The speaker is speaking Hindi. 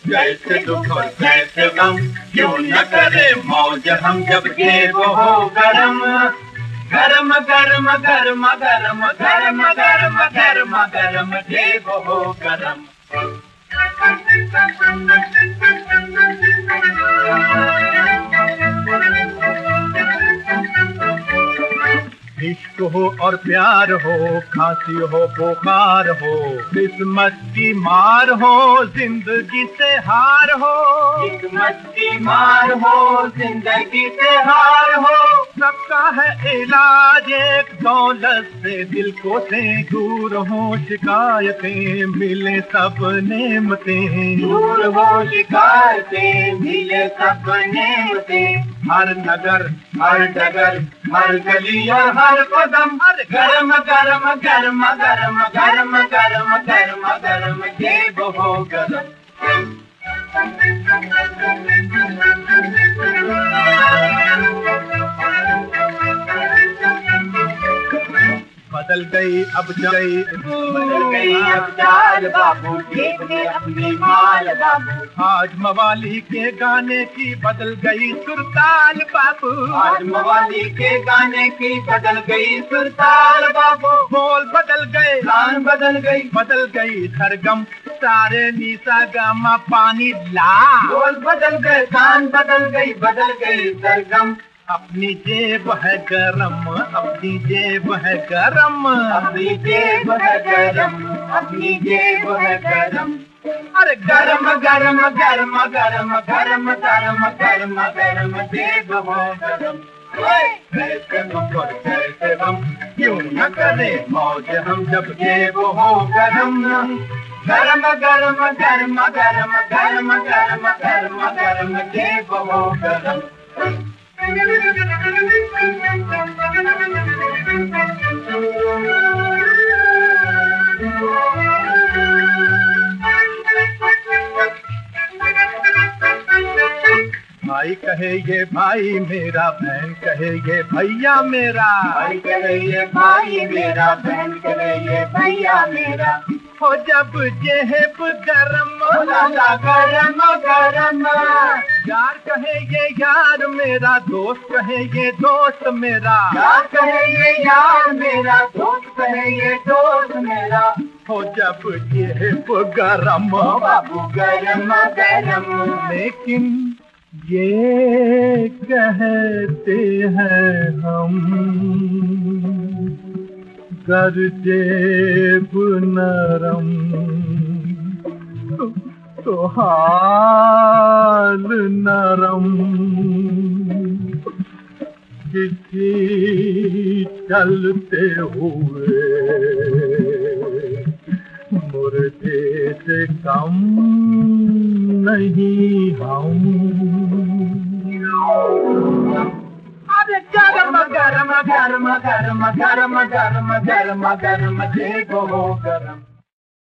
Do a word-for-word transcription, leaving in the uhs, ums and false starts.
कैसे दुख और कैसे गम, क्यों न करे मौज हम जब जेब हो गरम। गरम गरम गरम गरम गरम गरम गरम गरम जेब हो गरम। इश्क हो और प्यार हो, खांसी हो बुखार हो, किस्मत की मार हो, जिंदगी से हार हो। किस्मत की मार हो, जिंदगी से हार हो। सबका है इलाज एक दौलत से, दिल को से दूर हो शिकायतें, मिले सब नेमतें। दूर हो शिकायतें, मिले सब नेमतें। हर नगर हर डगर हर गली और हर कदम, हर गरम गरम गरम गरम गरम गरम गरम गरम जेब हो गरम। बदल गई अब गई, बदल गई अब चाल बाबू, देख ले अपनी माल बाबू। आज मवाली के गाने की बदल गई सुरताल बाबू, आज मवाली के गाने की बदल गई सुरताल बाबू। बोल बदल गए, गान बदल गई, बदल गई सरगम, सारे नीसा गामा पानी ला। बोल बदल गए, गान बदल गई, बदल गई सरगम। अपनी जेब है गरम, अपनी जेब है गरम, अपनी जेब है गरम, अपनी जेब है गरम। अरे गरम गरम गरम गरम गरम गरम गरम गरम जेब हो गरम। कैसे दुख और कैसे गम, क्यों न करे मौज हम जब जेब हो गरम। गरम गरम गरम गरम गरम गरम गरम गरम जेब हो गरम। भाई कहे ये भाई मेरा, बहन कहे ये भैया मेरा। भाई कहे ये भाई मेरा, बहन कहे ये भैया मेरा। हो जब जेब गरम, लाला गरम गरम। यार कहे ये यार मेरा, दोस्त कहे ये दोस्त मेरा। यार कहे ये यार मेरा, दोस्त कहे ये दोस्त मेरा। हो जब जेब गरम बाबू गरम गरम। लेकिन ये कहते हैं हम, गर जेब नरम तो हाल नरम। किसी चलते हुए मुर्दे से कम नहीं हम। अरे गरम गरम गरम गरम गरम गरम गरम गरम जेब हो गरम।